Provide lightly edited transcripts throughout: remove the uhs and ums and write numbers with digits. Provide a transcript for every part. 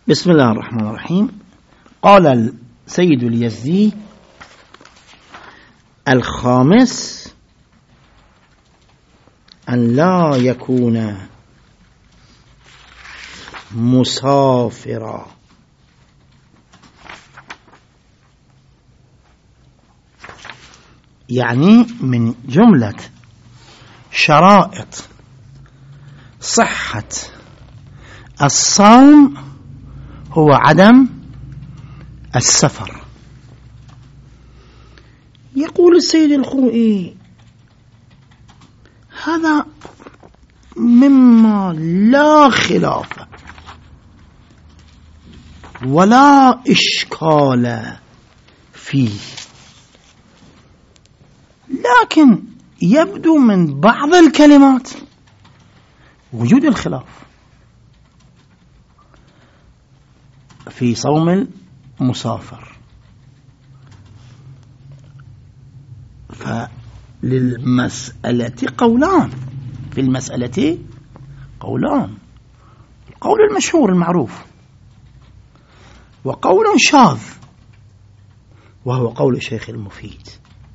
بسم الله الرحمن الرحيم. قال السيد اليزدي: الخامس أن لا يكون مسافرا، يعني من جملة شرائط صحة الصوم هو عدم السفر. يقول السيد الخوئي: هذا مما لا خلاف ولا إشكال فيه، لكن يبدو من بعض الكلمات وجود الخلاف في صوم المسافر. فللمسألة قولان، في المسألة قولان: القول المشهور المعروف، وقول شاذ وهو قول الشيخ المفيد.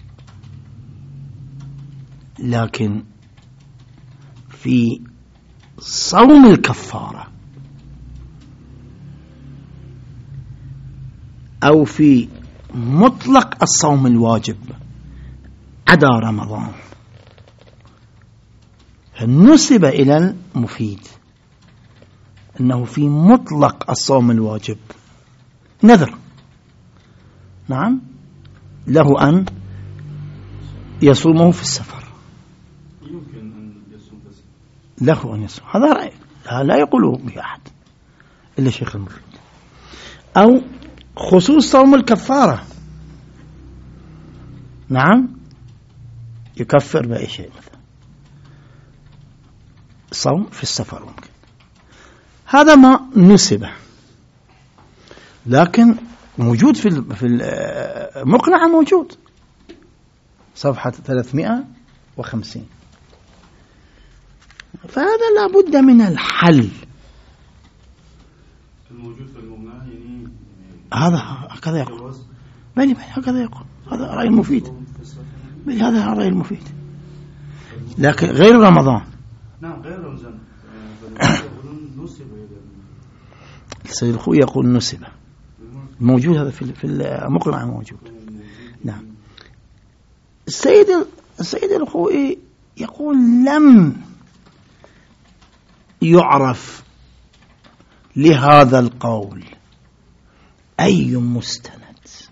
لكن في صوم الكفارة أو في مطلق الصوم الواجب عدا رمضان نسب إلى المفيد أنه في مطلق الصوم الواجب نذر، نعم، له أن يصومه في السفر، يمكن أن يصوم في السفر، له أن يصوم. هذا رأي لا يقوله به أحد إلا الشيخ المفيد. أو خصوص صوم الكفارة، نعم، يكفر بأي شيء، مثلا صوم في السفر ممكن. هذا ما نسبه، لكن موجود في المقنعة، موجود صفحة 350. فهذا لا بد من الحل. الموجود في المقنعة يعني هذا هكذا يقول، بل هكذا يقول، هذا رأي المفيد، بل هذا رأي المفيد، لكن غير رمضان. نعم غير رمضان. السيد الخوئي يقول نسبة، موجود هذا في المقنعة موجود. نعم. السيد الخوئي يقول لم يعرف لهذا القول أي مستند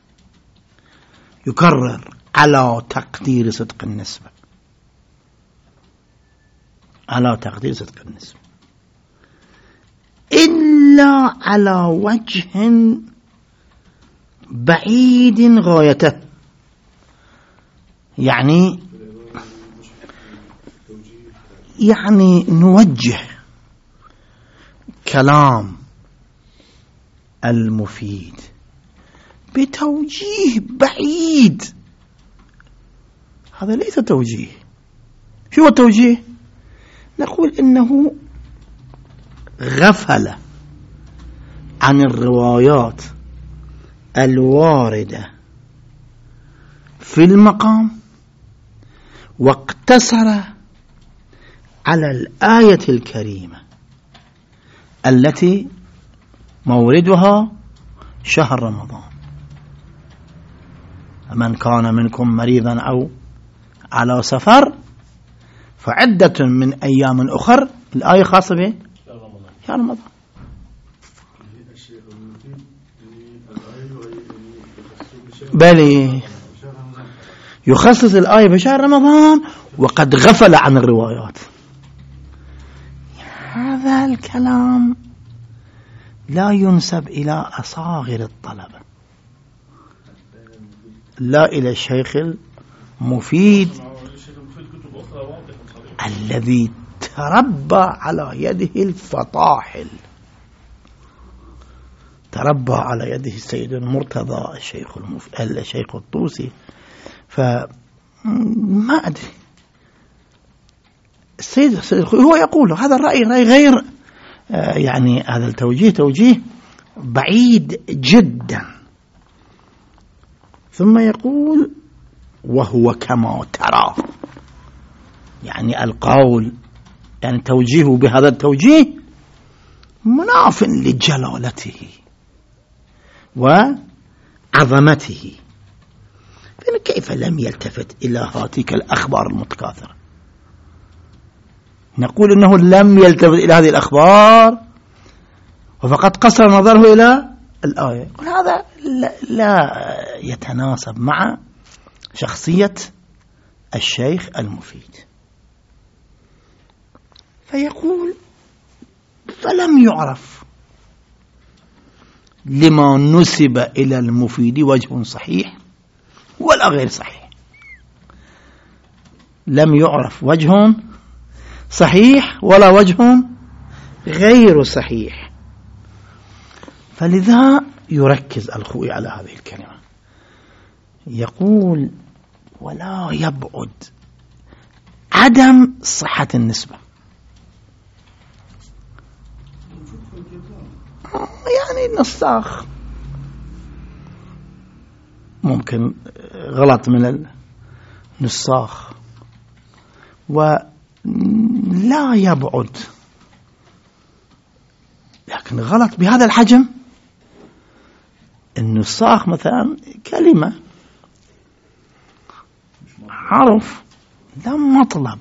يكرر على تقدير صدق النسبة، على تقدير صدق النسبة، إلا على وجه بعيد غايته. يعني نوجه كلام المفيد بتوجيه بعيد. هذا ليس توجيه. شو هو التوجيه؟ نقول إنه غفل عن الروايات الواردة في المقام واقتصر على الآية الكريمة التي موردها شهر رمضان: من كان منكم مريضا أو على سفر فعدة من أيام أخر. الآية خاصة به شهر رمضان. بل يخصص الآية بشهر رمضان وقد غفل عن الروايات. هذا الكلام لا ينسب إلى أصاغر الطلبة، لا إلى الشيخ المفيد الذي تربى على يده الفطاحل، تربى على يده السيد المرتضى الشيخ الطوسي. فما أدري، السيد الخوئي هو يقول هذا الرأي رأي غير يعني هذا التوجيه توجيه بعيد جدا. ثم يقول وهو كما ترى، يعني القول يعني توجيهه بهذا التوجيه مناف لجلالته وعظمته، كيف لم يلتفت إلى هاتيك الأخبار المتكاثرة؟ نقول إنه لم يلتفت إلى هذه الأخبار وفقط قصر نظره إلى الآية. هذا لا يتناسب مع شخصية الشيخ المفيد. فيقول فلم يعرف لما نسب إلى المفيد وجه صحيح ولا غير صحيح. لم يعرف وجه صحيح ولا وجه غير صحيح. فلذا يركز الخوئي على هذه الكلمة، يقول ولا يبعد عدم صحة النسبة. يعني النساخ ممكن غلط من النساخ، ولا يبعد، لكن غلط بهذا الحجم. النساخ مثلا كلمة حرف لا مطلب،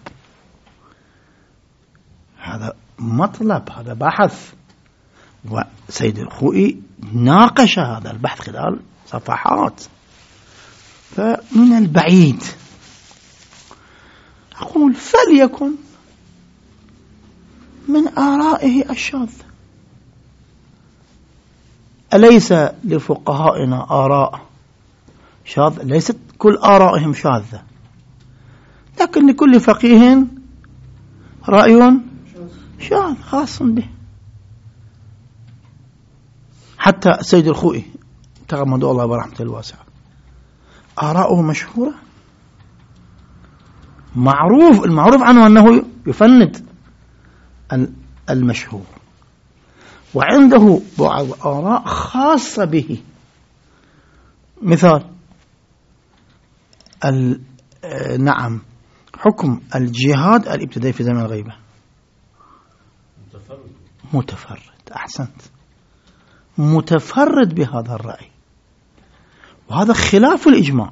هذا مطلب، هذا بحث، وسيد الخوئي ناقش هذا البحث خلال صفحات. فمن البعيد أقول فليكن من آرائه الشاذة. أليس لفقهائنا آراء شاذة؟ ليست كل آرائهم شاذة، لكن لكل فقيه رأي شاذ خاص به. حتى سيد الخوئي تغمد الله برحمته الواسعة آراؤه مشهورة، المعروف عنه أنه يفند المشهور، وعنده بعض آراء خاصة به. مثال نعم حكم الجهاد الابتدائي في زمن الغيبة متفرد. أحسنت، متفرد بهذا الرأي، وهذا خلاف الإجماع.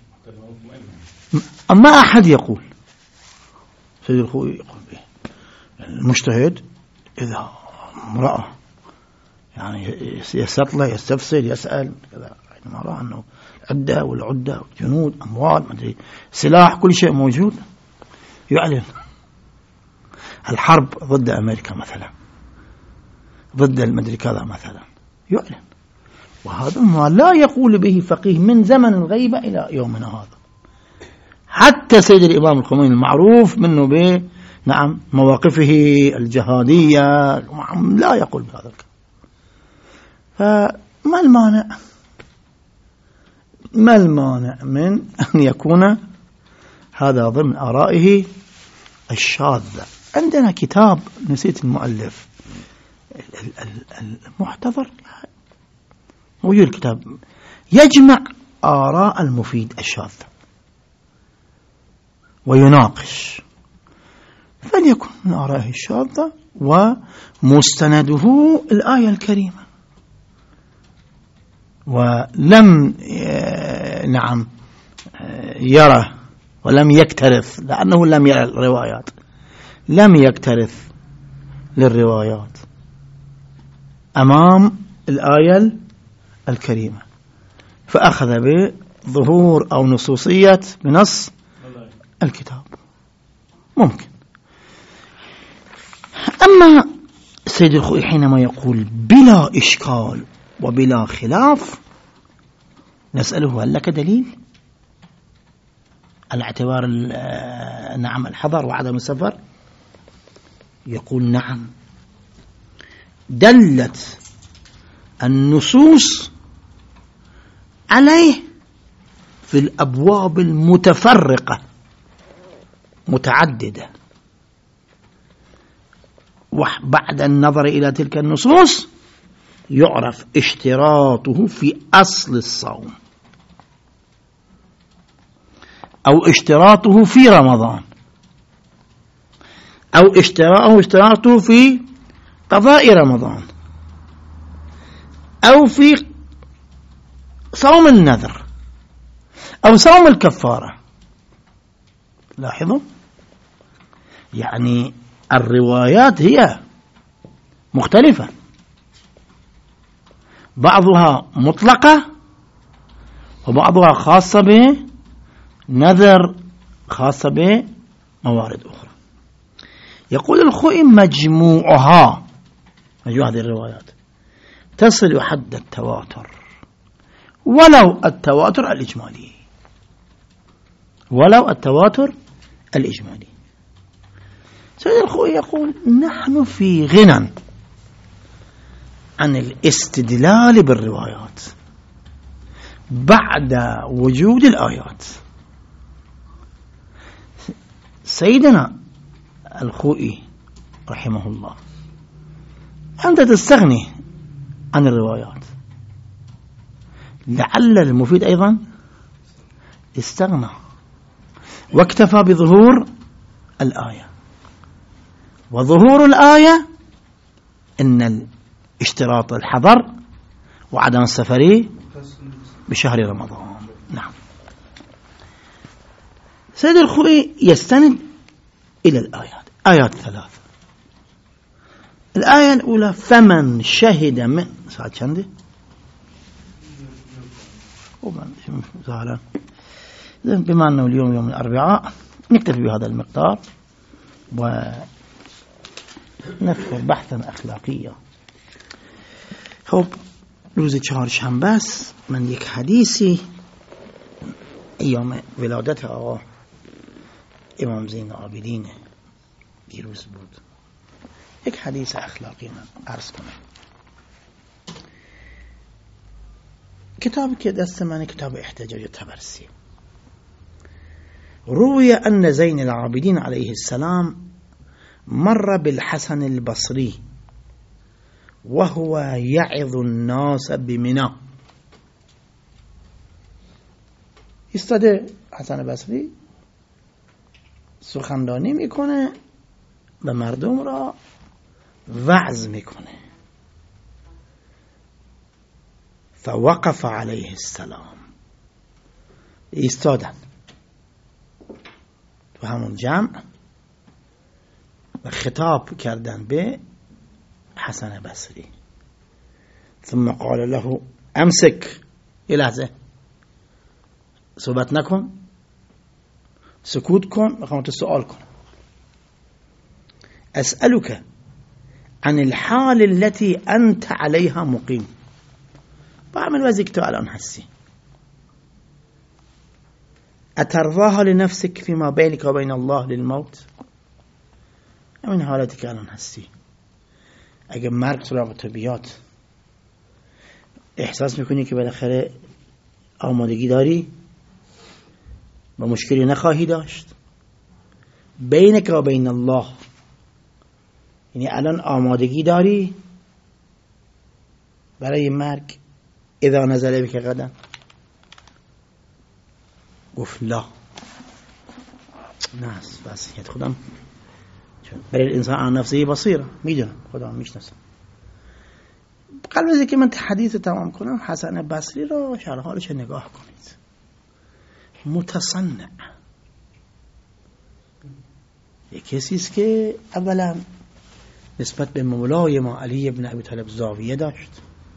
أما أحد يقول سيد الخوئي يقول به المجتهد إذا امرأة يعني يستطلع يستفسر يسأل كذا، ما رأى أنه العدة والعدة والجنود أموال مدري سلاح كل شيء موجود، يعلن الحرب ضد أمريكا مثلا، ضد المدري كذا مثلا، يعلن. وهذا ما لا يقول به فقيه من زمن الغيبة إلى يومنا هذا. حتى سيد الإمام الخميني المعروف منه به نعم مواقفه الجهادية لا يقول بهذا الكلام. فما المانع من أن يكون هذا ضمن آرائه الشاذة. عندنا كتاب نسيت المؤلف المحتضر موجود، الكتاب يجمع آراء المفيد الشاذة ويناقش، فليكن من آرائه الشاذة ومستنده الآية الكريمة. ولم نعم يرى ولم يكترث، لأنه لم يرى الروايات، لم يكترث للروايات أمام الآية الكريمة، فأخذ بظهور أو نصوصية بنص الكتاب ممكن. أما السيد الخوئي حينما يقول بلا إشكال وبلا خلاف، نسأله هل لك دليل على اعتبار نعم الحضر وعدم السفر؟ يقول نعم، دلت النصوص عليه في الأبواب المتفرقة متعددة، وبعد النظر إلى تلك النصوص يعرف اشتراطه في أصل الصوم أو اشتراطه في رمضان أو اشتراطه في قضاء رمضان أو في صوم النذر أو صوم الكفارة. لاحظوا، يعني الروايات هي مختلفة، بعضها مطلقة وبعضها خاصة بنذر، خاصة بموارد أخرى. يقول الخوئي مجموع هذه الروايات تصل حد التواتر، ولو التواتر الإجمالي، ولو التواتر الإجمالي. سيد الخوئي يقول نحن في غنى عن الاستدلال بالروايات بعد وجود الآيات. سيدنا الخوئي رحمه الله أنت تستغني عن الروايات، لعل المفيد أيضا استغنى واكتفى بظهور الآية، وظهور الآية إن اشتراط الحضر وعدم السفر بشهر رمضان. نعم. سيد الخوئي يستند إلى الآيات، آيات ثلاثة. الآية الأولى فمن شهد من ساعة شنده بما أنه اليوم يوم الأربعاء نكتفي بهذا المقدار ونذكر بحثا أخلاقيا. خب روز چهارشنبه است. من یک حدیثی ایام ولادت آقا امام زین العابدین دیروز بود، یک حدیث اخلاقی من عرض کنم. کتابی که دست من کتاب احتجاج طبرسی. روی ان زین العابدین علیه السلام مر بالحسن البصری وهو يعظ الناس بمنى. ایستاده حسن بصری سخنرانی میکنه و مردم را وعظ میکنه. فوقف علیه السلام، ایستادن تو همون جمع و خطاب کردن به حسن بصری. ثم قال له امسك، یه لحظه صحبت نکن، سکوت کن، میخوام تو سوال کنم. اسألك عن الحال التي انت عليها مقيم، بعمل وزيك تو الان هستی، اترضاها لنفسك فيما بينك وبين الله للموت؟ همین حالتی که الان هستی، اگه مرگ سراغ تو بیاد احساس میکنی که بالاخره آمادگی داری و مشکلی نخواهی داشت؟ بینک و بین الله، یعنی الان آمادگی داری برای مرگ اذا نزل بک غدا؟ گفت لا، نه وصیت خودم برای الانسان عن نفسه بصیره، میدونم خودم میشناسم. قبل از اینکه من حدیث تمام کنم حسن بصری رو شرح حالش نگاه کنید. متصنع، یک کسی است که اولا نسبت به مولای ما علی ابن ابی طالب زاویه داشت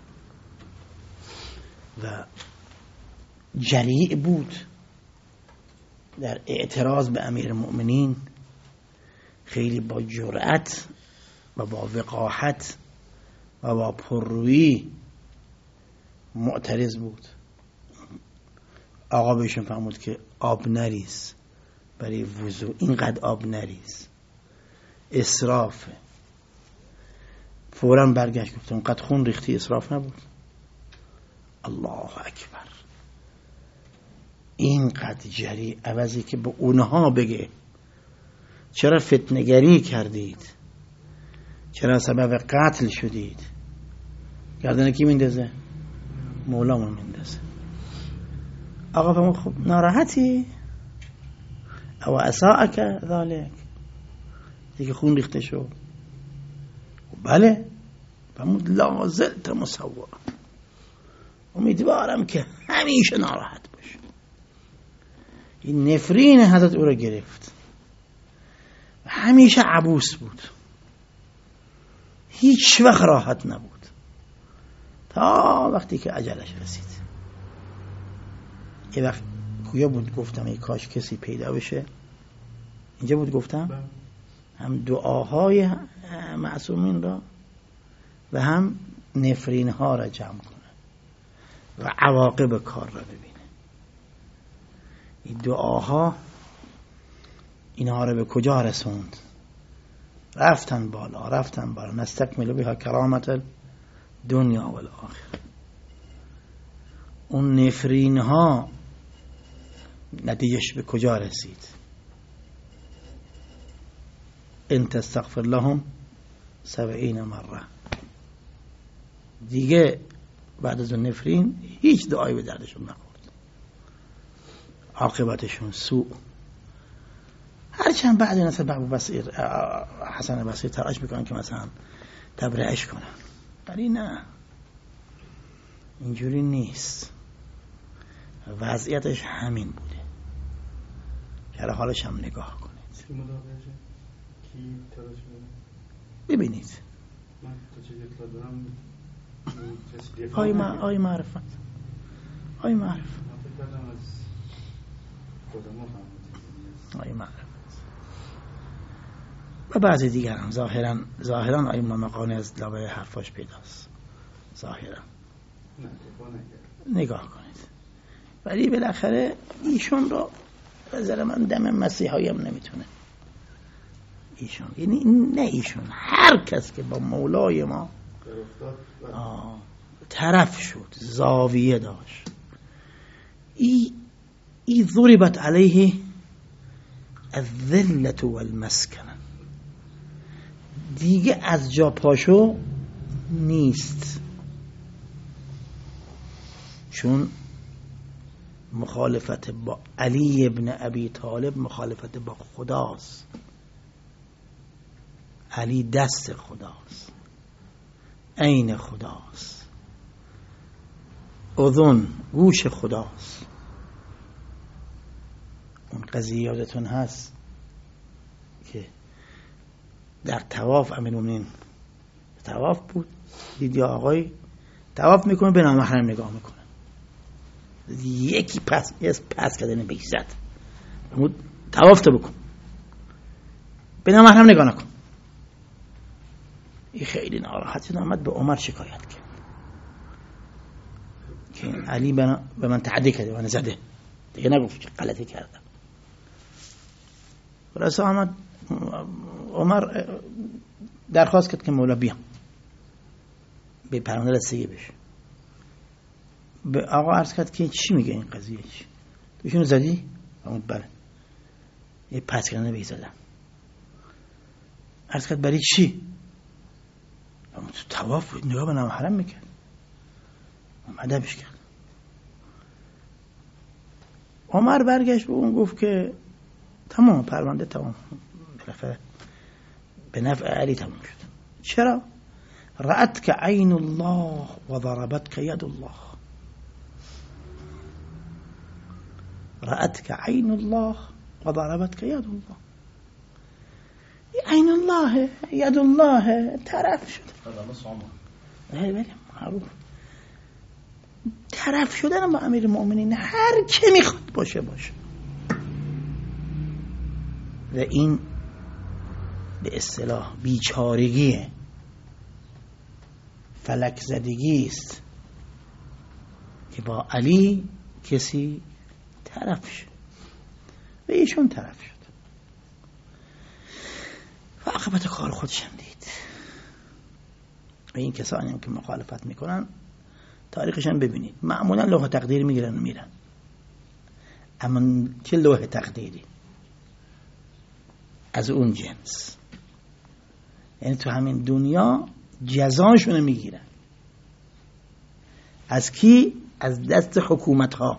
و جریء بود در اعتراض به امیر المؤمنین، خیلی با جرأت و با وقاحت و با پررویی معترض بود. آقا بهشون فرمود که آب نریز برای وضو، اینقدر آب نریز، اسرافه. فوراً برگشت گفت اونقدر خون ریختی اسراف نبود. الله اکبر. اینقدر جری، عوضی که به اونها بگه چرا فتنه‌گری کردید، چرا سبب قتل شدید، گردن کی میندازه؟ مولامون میندازه. آقا فرمود خب ناراحتی؟ او اساءک ذالک، دیگه خون ریخته شد. بله. فرمود لا زلت مسوّا، امیدوارم که همیشه ناراحت باشه. این نفرین حضرت او را گرفت، همیشه عبوس بود، هیچ وقت راحت نبود تا وقتی که اجلش رسید. یه وقت کجا بود گفتم ای کاش کسی پیدا بشه، اینجا بود گفتم، هم دعاهای معصومین را و هم نفرین ها را جمع کنه و عواقب کار را ببینه. این دعاها اینها را به کجا رسوند؟ رفتن بالا نستکمل بها کرامت دنیا و الاخره. اون نفرین ها نتیجهش به کجا رسید؟ ان تستغفر لهم 70 مره. دیگه بعد از اون نفرین هیچ دعایی به دردشون نخورد، عاقبتشون سوء. هرچند بعد مثلا ابو بصیر حسن بصری تلاش میکنن که مثلا تبرئهش کنن، ولی نه، اینجوری نیست. وضعیتش همین بوده. چرا حالش هم نگاه کنید، ببینید. آی معرفت و بعضی دیگر هم ظاهرا آی مقانه از لابه حرفاش پیداست، ظاهرا نگاه کنید. ولی بالاخره ایشون رو نظر من دم مسیحایی هم نمیتونه. ایشون یعنی نه ایشون، هر کس که با مولای ما طرف شد، زاویه داشت، ای ضربت علیه الذلة والمسکنه، دیگه از جا پاشو نیست. چون مخالفت با علی ابن ابی طالب مخالفت با خداست. علی دست خداست، عین خداست، اذن گوش خداست. اون قضیه یادتون هست که در طواف امیرالمومنین طواف بود، دید یا آقای طواف میکنه به نامحرم نگاه میکنه، یکی پس کردن بهش زد، طواف تو بکن، به نامحرم نگاه نکن. این خیلی ناراحت آمد، به عمر شکایت کرد که علی به من تعدی کرده، من زده، دیگه نگفت که غلطی کردم. رسول آمد عمر درخواست کرد که مولا بیام به پرونده رسیدگی بشه. به آقا عرض کرد که چی میگه این قضیه، چی توشونو زدی؟ فرمود بله، یه پس کردن بهی زدم. عرض کرد برای چی؟ فرمود تو طواف بود، نگاه به نامحرم میکرد، ادبش کرد. عمر برگشت به اون گفت که تمام پرونده تمام، بالاخره به نفع علی تمام شد. چرا؟ رأت که عین الله و ضربت که ید الله. رأت که عین الله و ضربت که ید الله. عین الله ید الله طرف شد. بله معروف. طرف شدن با امیر المؤمنین هر که میخواد باشه. و این به اصطلاح بیچارگیه، فلک زدگی است که با علی کسی طرف شد و ایشون طرف شد و عاقبت کار خودش هم دید. و این کسانی هم که مخالفت میکنن تاریخش هم ببینید، معمولا لوح تقدیر میگیرن و میرن. اما چه لوح تقدیری از اون جنس، یعنی تو همین دنیا جزاشونو میگیرن. از کی؟ از دست حکومت ها.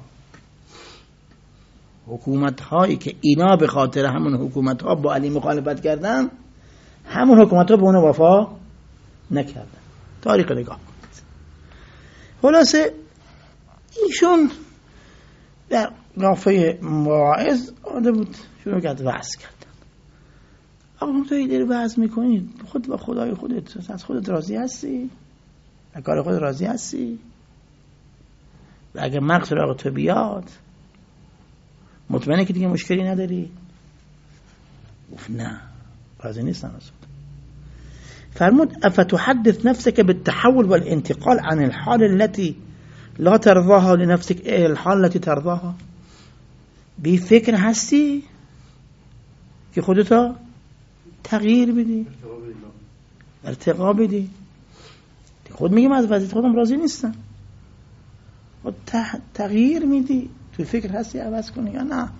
حکومت هایی که اینا به خاطر همون حکومت ها با علی مخالفت کردن، همون حکومت ها به اون وفا نکردن. تاریخ نگاه کنید. خلاصه ایشون در نافه مواعظ آمده بود، شروع کرد وعظ کردن. آقا تو داری وعظ میکنی، خود با خدای خودت از خودت راضی هستی؟ از کار خودت راضی هستی؟ و اگه مرگ سراغ تو بیاد مطمئنه که دیگه مشکلی نداری؟ گفت نه، راضی نیستم از خود. فرمود افتحدث نفسك بالتحول والانتقال عن الحال التي لا ترضاها لنفسك الى الحال التي ترضاها. بی فکر هستی که خودتا تغییر بدی، ارتقا بدی. خود میگم از وضعیت خودم راضی نیستم، خود تغییر میدی. توی فکر هستی عوض کنی یا نه؟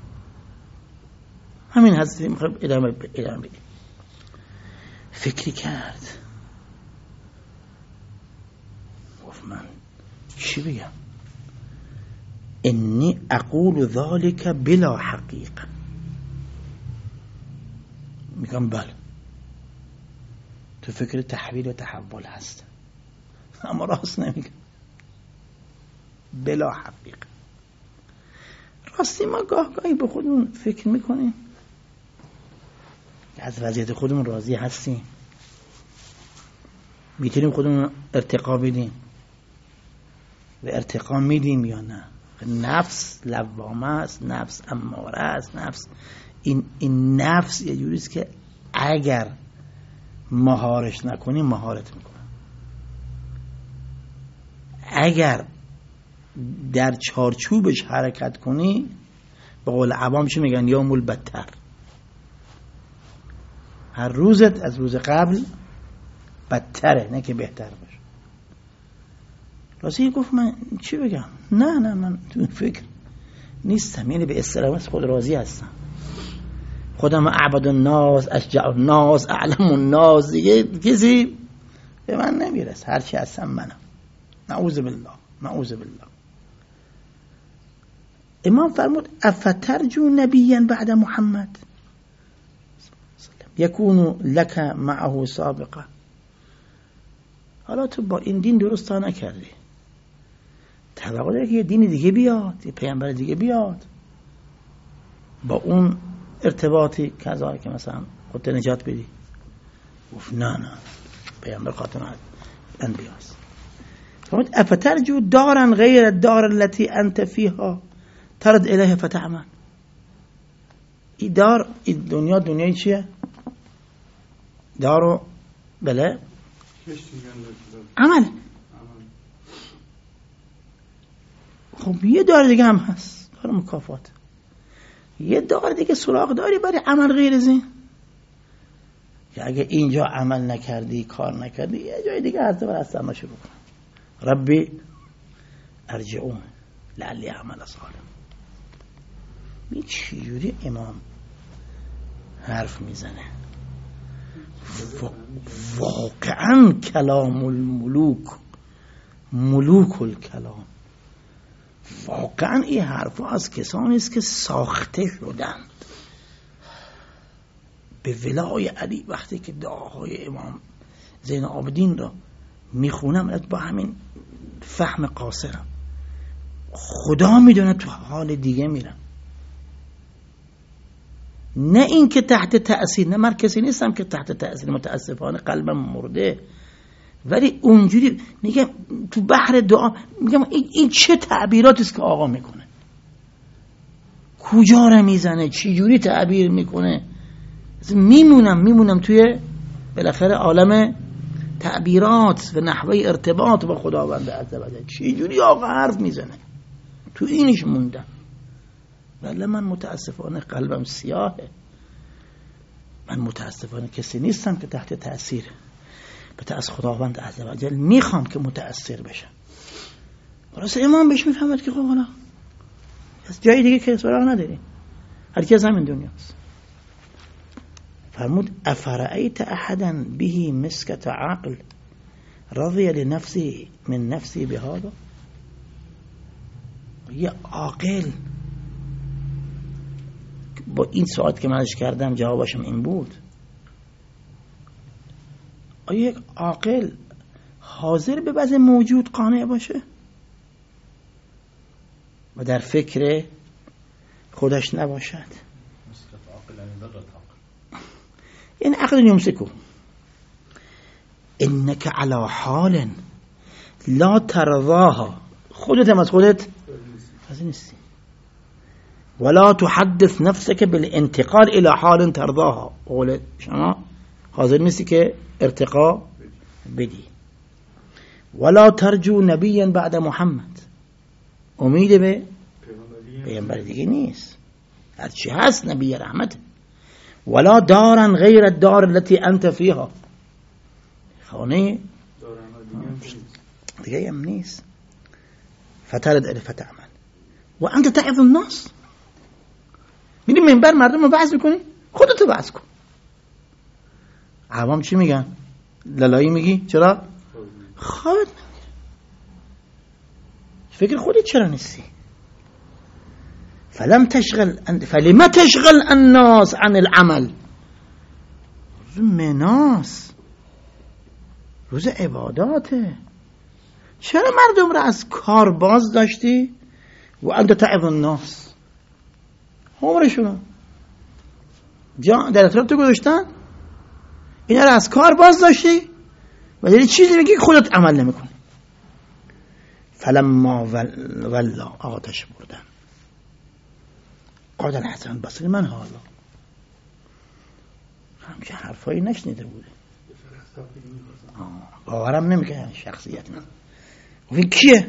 همین هستی میخوام ادامه بدی. فکری کرد، گفت من چی بگم؟ انی اقول ذلك بلا حقیقه. میگم بله، تو فکر تحویل و تحول هست، اما راست نمیگم. بلا حقیقه. راستی ما گاهی به خودمون فکر میکنیم از وضعیت خودمون راضی هستیم؟ میتونیم خودمون ارتقا بدیم و ارتقا میدیم یا نه؟ نفس لوامه است، نفس اماره است، نفس این نفس یه جوری است که اگر مهارش نکنی مهارت میکنه. اگر در چارچوبش حرکت کنی، به قول عوام چی میگن؟ یوم البتر. هر روزت از روز قبل بدتره، نه که بهتر باشه. راستی گفت من چی بگم؟ نه من تو این فکر نیستم، یعنی به اصطلاح خود راضی هستم. خودم اعبد الناس، اشجع الناس، اعلم الناس، دیگه کسی به من نمیرسه. هر چی هستم منم. نعوذ بالله. امام فرمود افترجو نبیا بعد محمد یکون لک معه سابقه. حالا تو با این دین درست تا نکردی، توقع داری که یه دین دیگه بیاد، یه پیامبر دیگه بیاد با اون ارتباطی کذا که مثلا خودت نجات بدی. گفت نه پیامبر خاتم انبیاست. فرمود افترجو دارا غیر الدار التي انت فيها ترد الیه فتعمل. این دار، این دنیای چیه؟ دارو بله عمل. خب یه دار دیگه هم هست، دار مکافات. یه دار دیگه سراغ داری برای عمل غیر از این، که اگه اینجا عمل نکردی، کار نکردی، یه جای دیگه هست برای اصلا شروع کن. ربی ارجعون لعلی اعمل صالحا. این چجوری امام حرف میزنه؟ واقعا کلام الملوک، ملوک الکلام. واقعا این حرف ها از کسانی است که ساخته شدند به ولای علی. وقتی که دعاهای امام زین العابدین را میخونم با همین فهم قاصرم، خدا میدونه تو حال دیگه میرم. نه این که تحت تأثیر، نه من کسی نیستم که تحت تأثیر، متاسفانه قلبم مرده، ولی اونجوری میگم تو بحر دعا میگم این چه تعبیراتی است که آقا میکنه، کجا را میزنه، چی جوری تعبیر میکنه. میمونم توی بالاخره عالم تعبیرات و نحوه ارتباط با خداوند عزوجل. چی جوری آقا حرف میزنه، تو اینش موندم. ولی من متاسفانه قلبم سیاهه. من متاسفانه کسی نیستم که تحت تأثیر از خداوند عزوجل میخوام که متأثر بشم. واسه امام بهش میفهمد که خب حالا از جای دیگه که سراغ نداری، هر کی از همین دنیاست. فرمود افرأیت احدا به مسکت عقل رضی لنفسی من نفسی بهذا. یه عاقل با این سوال که منش کردم جوابشم این بود، آیا یک عاقل حاضر به وضع موجود قانع باشه و در فکر خودش نباشد؟ این عقل یمسکو. انک علی حال لا ترضاها، خودت هم از خودت راضی نیستی. ولا تحدث نفسك بالانتقال الى حال ترضاها، قول شما حاضر نیستی که ارتقا بدی. ولا ترجو نبیا بعد محمد، امید به پیامبر دیگه نیست، هر چی هست نبی رحمت. ولا دارا غیر الدار التي انت فيها، خانه دیگه هم نیست. فتلد الف تعمل و انت تعظ الناس، میری منبر مردم رو وعظ میکنی، خودتو وعظ کن. عوام چی میگن؟ لالایی میگی؟ چرا؟ خودت فکر خودت چرا نیستی؟ فلم تشغل الناس عن العمل. روز مناس، روز عباداته، چرا مردم را از کار باز داشتی؟ و انت تعظ الناس، عمرشون در اطراف تو گذاشتن، اینا را از کار باز داشتی و داری چیزی میگی که خودت عمل نمیکنی. فلما ولا، آتش بردن. قال الحسن البصری من حالا، همچه حرفایی نشنیده بوده، باورم نمیکنه شخصیت من. و کیه؟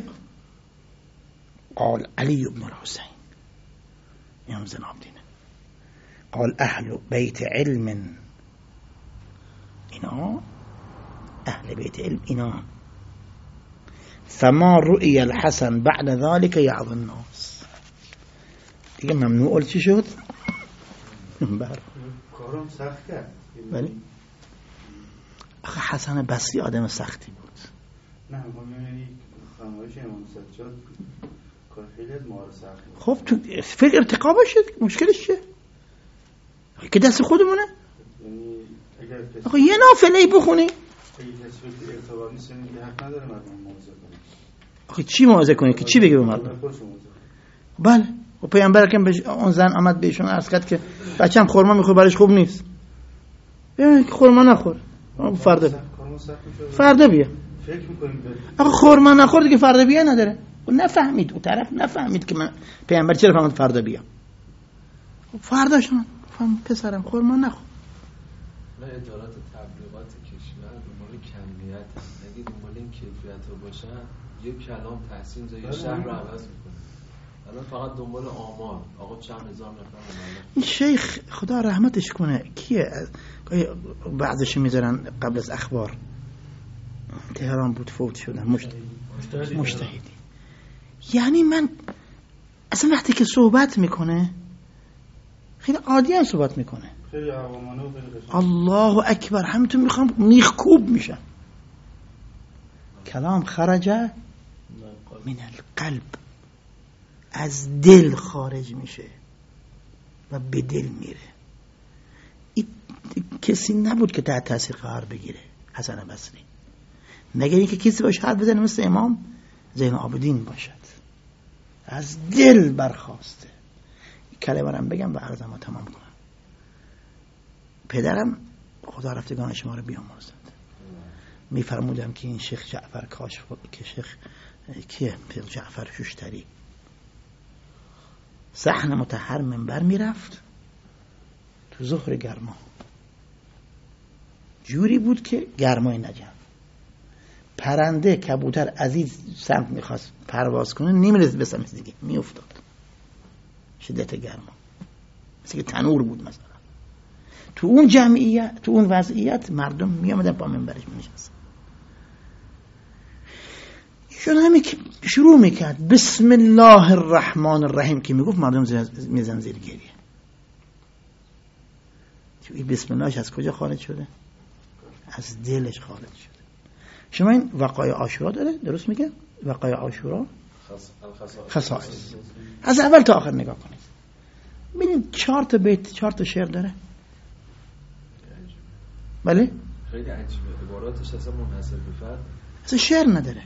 قال علی بن الحسین، امام زین العابدین. قال اهل بیت علم، اینا اهل بیت علم اینا. فما رؤی الحسن بعد ذلك یعظ الناس. دیگه ممنوع چی شد؟ کارم سخت کرد. بله. آخه حسن بصری آدم سختی بود. نه یعنی فرمایش امام سجاد کار خیلی مار سخت. خب تو فکر ارتقا باشه، مشکلش چیه؟ که دست خودمونه. یعنی اگر آخه یه نافله بخونی، اگه کسی فکر ارتقا نیست که حق نداره مردم موعظه کنه. آخه چی موعظه کنی که چی بگه به مردم؟ بله. و پیامبر که اون زن آمد بهشون عرض کرد که بچه‌م خورما میخوره برایش خوب نیست. ببین که خورما نخور. فردا بیا. فکر می‌کنیم آخه خورما نخور دیگه فردا بیا نداره. و نفهمید، اون طرف نفهمید که من پیامبر چرا فرمود فردا بیا. فردا شما فهم پسرم خورما نخور. نه ادارات تبلیغات کشور دنبال کمیت، اگه دنبال این کیفیت رو باشن یک کلام تحسین جای شهر رو عوض میکنه. الان فقط دنبال آمار، آقا چند هزار نفر این شیخ خدا رحمتش کنه کیه؟ بعضش میذارن قبل از اخبار، تهران بود فوت شدن، مجتهدی. یعنی من اصلا وقتی که صحبت میکنه خیلی عادیه صحبت میکنه، خیلی عوامانه و خیلی قشنگ، الله اکبر، همینطور میخوام میخکوب میشن. کلام خرج من القلب، از دل خارج میشه و به دل میره. کسی نبود که تحت تاثیر قرار بگیره حسن بصری، مگر اینکه کسی باشه حرف بزنه مثل امام زین العابدین باشد، از دل برخواسته. کلمه رو بگم و عرضمو تمام کنم. پدرم خدا رفتگان شما رو بیامرزد میفرمودم که این شیخ جعفر کاشف، که شیخ کیه؟ شیخ جعفر شوشتری، صحن مطهر منبر میرفت تو ظهر گرما، جوری بود که گرمای نجم، پرنده کبوتر از این سمت میخواست پرواز کنه نمیرسید به سمت دیگه، میافتاد. شدت گرما مثل که تنور بود مثلا. تو اون جمعیت، تو اون وضعیت مردم میامدن با منبرش میشستن. ایشون همین که شروع میکرد بسم الله الرحمن الرحیم که میگفت مردم میزن زیر گریه. این بسم اللهش از کجا خارج شده؟ از دلش خارج شده. شما این وقایع عاشورا داره، درست میگم؟ وقایع عاشورا خصائص از اول تا آخر نگاه کنید ببینید 4 تا بیت 4 تا شعر داره. بله خیلی عجیبه، عباراتش اصلا منحصر به فرد، اصلا شعر نداره.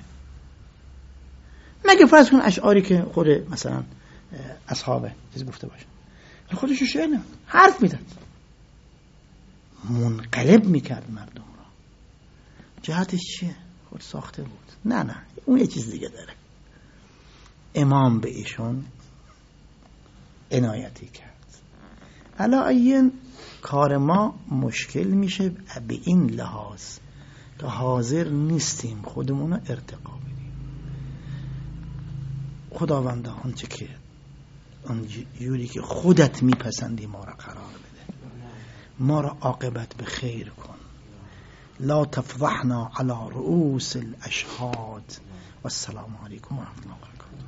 مگه فرض کن اشعاری که خود مثلا اصحابه چیز گفته باشن، خودشو شعر نه، حرف میداد، منقلب میکرد مردم را. جهتش چیه؟ خود ساخته بود. نه اون یه چیز دیگه داره. امام به ایشون عنایتی کرد. علا این کار ما مشکل میشه به این لحاظ که حاضر نیستیم خودمون رو ارتقا بدیم. خداونده آنچه که اون جوری که خودت میپسندی ما را قرار بده، ما را عاقبت به خیر کن. لا تفضحنا على رؤوس الاشهاد. والسلام علیکم و رحمت الله.